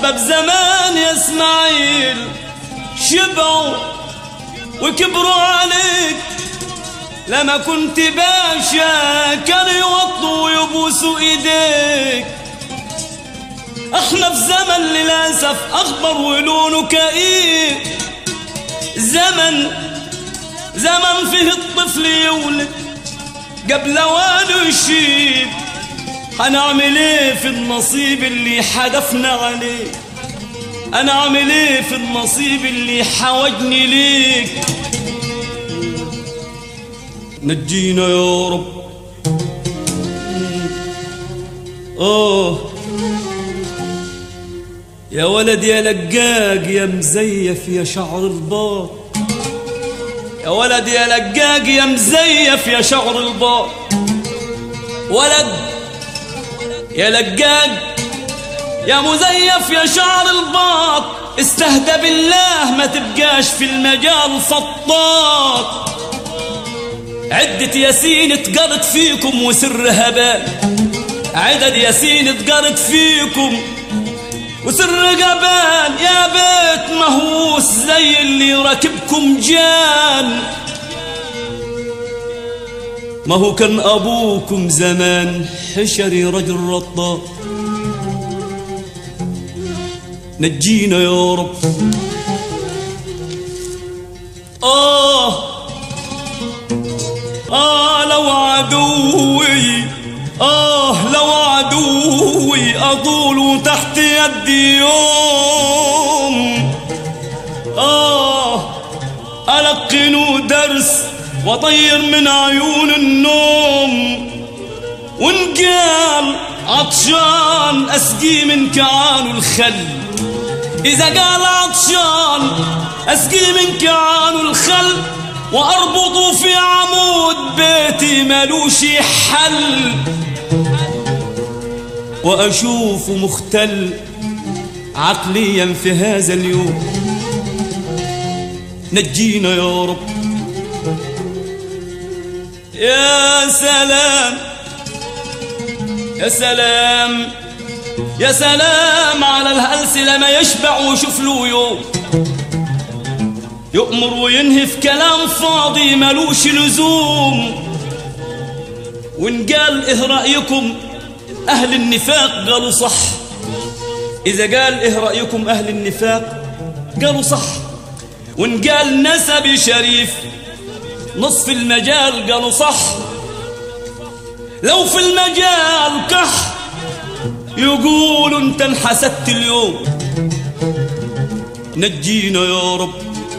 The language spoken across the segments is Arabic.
أحباب زمان يا إسماعيل شبعوا وكبروا عليك، لما كنت باشا كانوا يوطوا ويبوسوا ايديك. احنا في زمن للاسف اخضر ولونه كئيب، زمن فيه الطفل يولد قبل وانه يشيب. هنعمل ايه في النصيب اللي حدفنا عليه؟ انا اعمل ايه في النصيب اللي حوجني ليك؟ نجينا يا رب. يا ولد يا لقاق يا مزيف يا شعر الباط، يا ولد يا لقاق يا مزيف يا شعر الباط. ولد يا لقاق يا مزيف يا شعر الباط، استهدى بالله ما تبقاش في المجال سطاط. عدة ياسين اتقرت فيكم وسر هبال، عدد ياسين اتقرت فيكم وسر قبال. يا بيت مهووس زي اللي راكبكم جان، ما هو كان أبوكم زمان حشري رجل رطاب. نجينا يا رب. لو عدوي لو عدوي أطول تحت يدي يوم، ألقنوا درس وطير من عيون النوم. ونقال عطشان أسقي من كعان الخل، إذا قال عطشان أسقي من كعان الخل. وأربط في عمود بيتي ملوش حل، وأشوف مختل عقليا في هذا اليوم. نجينا يا رب. يا سلام يا سلام يا سلام على الهلس لما يشبع ويشوف له يوم، يؤمر وينهي في كلام فاضي ملوش لزوم. ونقال إيه رأيكم أهل النفاق؟ قالوا صح. إذا قال إيه رأيكم أهل النفاق؟ قالوا صح. ونقال نسب شريف نصف المجال، قالوا صح. لو في المجال كح يقولوا انت انحسدت اليوم. نجينا يا رب.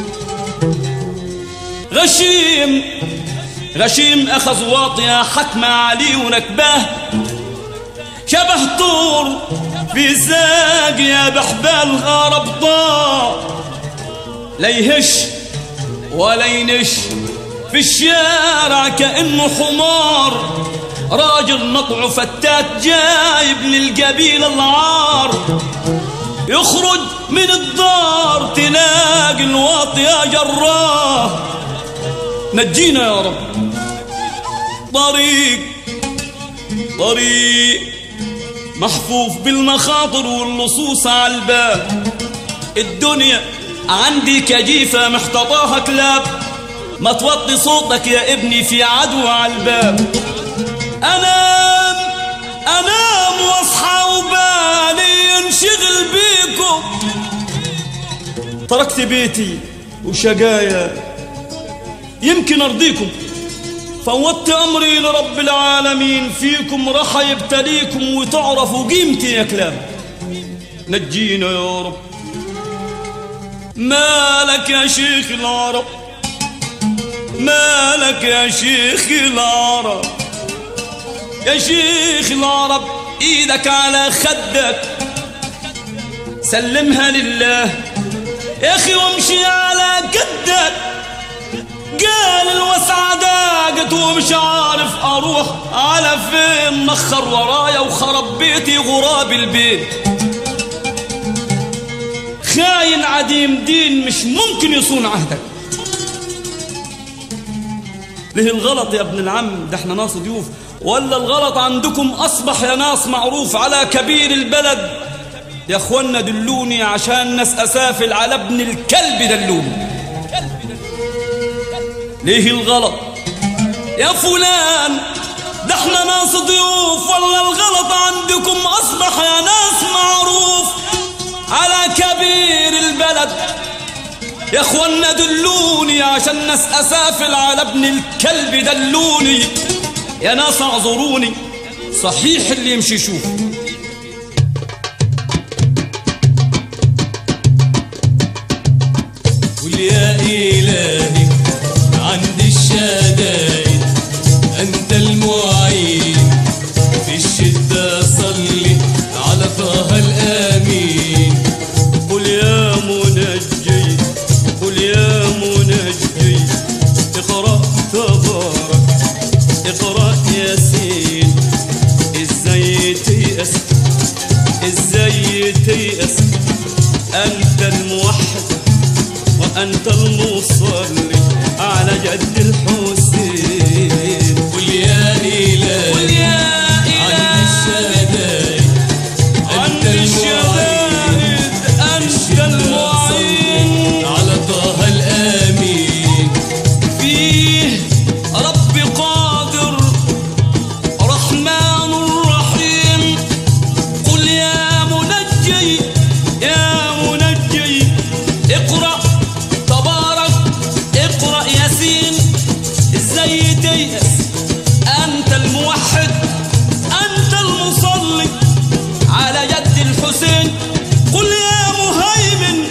غشيم أخذ واطية حكم علي ونكباه، شبه طور في ساقية بحبال غربطاه. لا يهش ولا ينش في الشارع كأنه حمار، راجل نطعه فتات جايب للقبيل العار. يخرج من الدار تلاقي الواطية جراه. نجينا يا رب. طريق محفوف بالمخاطر واللصوص على الباب. الدنيا عندي كجيفة محتضاها كلاب، ما توطي صوتك يا ابني في عدو على الباب. أنام واصحى وبالي ينشغل بيكم. تركت بيتي وشقايا يمكن أرضيكم، فوضت أمري لرب العالمين. فيكم راح يبتليكم وتعرفوا قيمتي يا كلاب. نجينا يا رب. مالك يا شيخ العرب، مالك يا شيخ العرب، يا شيخ العرب ايدك على خدك سلمها لله يا اخي وامشي على قدك. قال الوسعة ضاقت ومش عارف اروح على فين، مخر ورايا وخرب بيتي غراب البيت. خاين عديم دين مش ممكن يصون عهدك. ليه الغلط يا ابن العم؟ ده احنا ناس ضيوف. ولا الغلط عندكم أصبح يا ناس معروف على كبير البلد يا اخوانا دلوني عشان ناس اسافل على ابن الكلب دلوني. ليه الغلط يا فلان؟ ده احنا ناس ضيوف، ولا الغلط عندكم اصبح يا ناس معروف على كبير البلد؟ يا اخوانا دلوني عشان ناس اسافل على ابن الكلب دلوني. يا ناس اعذروني، صحيح اللي يمشي يشوف. قل يا إلهي عند الشدائد أنت المعين، في الشدة صلي على طه الآمين. قل يا منجي، قل يا منجي، اقرأ تبارك، اقرأ ياسين. ازاي تيأس، ازاي تيأس، أنت الموحد وأنت المصلي على جد الحسين. قل يا إلهي، قل يا عند الشدائد عند الشدائد أنت المعين، على طه الآمين. فيه رب قادر رحمن رحيم. قل يا منجي، يا منجي، اقرأ تبارك، اقرأ ياسين. ازاي تيأس، أنت الموحد، أنت المصلي على يد الحسين. قل يا مهيمن،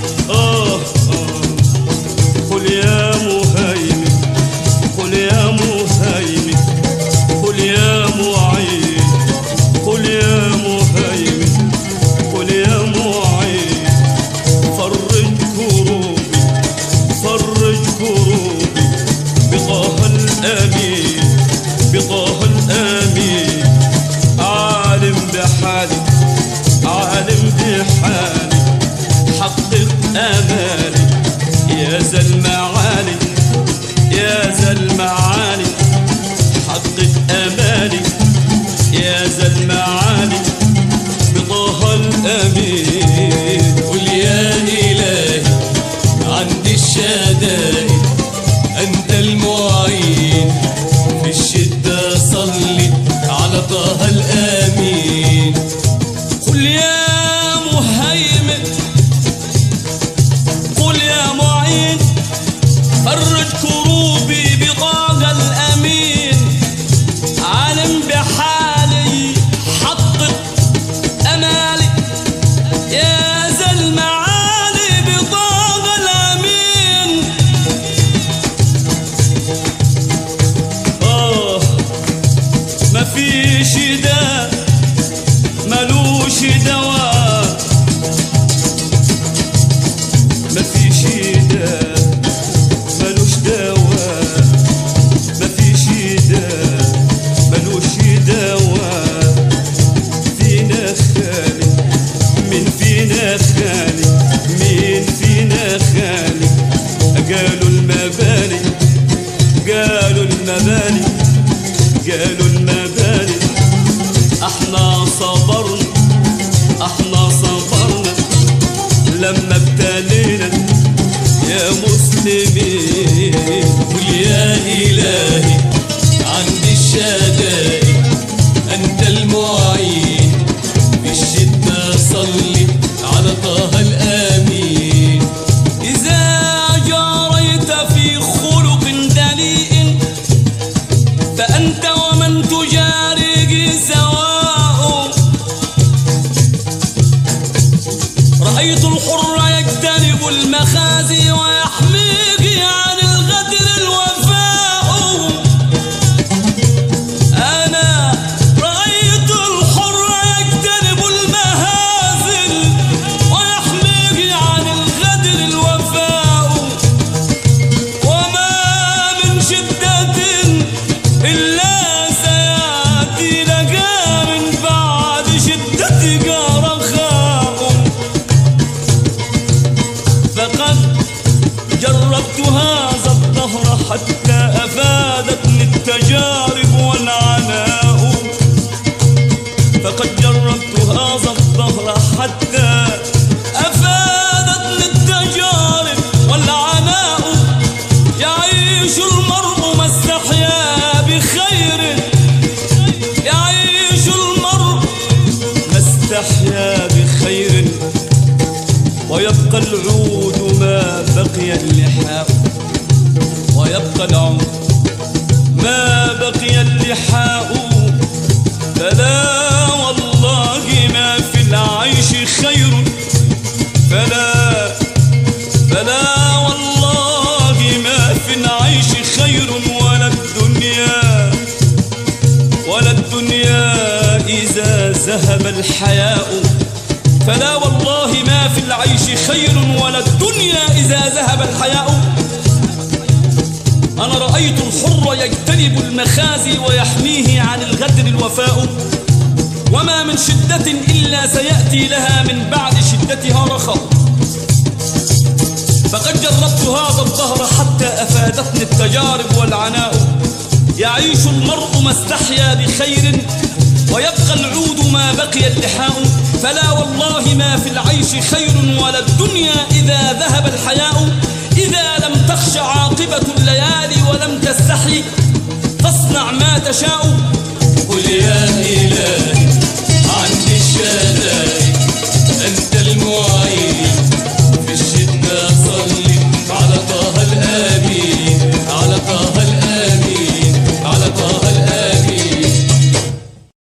قل يا مهيمن، قل يا مهيمن، قل يا معين، قل يا مهيمن، قل يا معين. فرج كروبي، فرج كروبي بطه الأمين، بطه الأمين. عالم بحالي، عالم بحالي، حقق آمالي يا ذا المعالي، يا ذا المعالي. حقق آمالي يا ذا المعالي بطه الأمين. قل يا إلهي عند الشدائد أنت المعين، في الشدة صلي على طه الآمين. قل يا مهيمن، قل يا معين، فرج كروبي بطه الأمين. عالم بحالي، حقق أمالي يا ذا المعالي بطه الأمين. مفيش داء ملوش دواء، مفيش داء ملوش دواء، مفيش داء ملوش دواء. فينا خالي، من فينا خالي، مين فينا خالي؟ قالوا المباني، قالوا المباني، قالوا المباني. احنا صبرنا، احنا صبرنا لما ابتلينا يا مسلمين. قل يا إلهي عند الشدائد أنت المعين، في الشدة صلي على طه الآمين. إذا جاريت في خلق دنيء فأنت ومن تجاري سواء. رأيت الحر يجتنب المخازي ويحميك عن الغدر الوفاء. أنا رأيت الحر يجتنب المهازل ويحميك عن الغدر الوفاء. وما من شدة إلا سيأتي لك من بعد شدتك رخاء. فقد جربت هذا الدهر حتى أفادتني التجارب والعناء. فقد جربت هذا الظهر حتى أفادتني التجارب والعناء. يعيش المرء ما استحيا بخير، يعيش المرء ما استحيا بخير، ويبقى العود ما بقي اللحاء، ويبقى العود ما بقي اللحاء. فلا والله ما في العيش خير، فلا والله ما في العيش خير، ولا الدنيا إذا ذهب الحياء. فلا والله ما في العيش خير، ولا الدنيا إذا ذهب الحياء. أنا رأيت الحر يجتنب المخازي ويحميه عن الغدر الوفاء، وما من شدة إلا سيأتي لها من بعد شدتها رخاء. فقد جربت هذا الدهر حتى أفادتني التجارب والعناء. يعيش المرء ما استحيا بخير، ويبقى العود ما بقي اللحاء. فلا والله ما في العيش خير، ولا الدنيا إذا ذهب الحياء. إذا لم تخش عاقبة الليالي ولم تستحي فاصنع ما تشاء. قل يا إلهي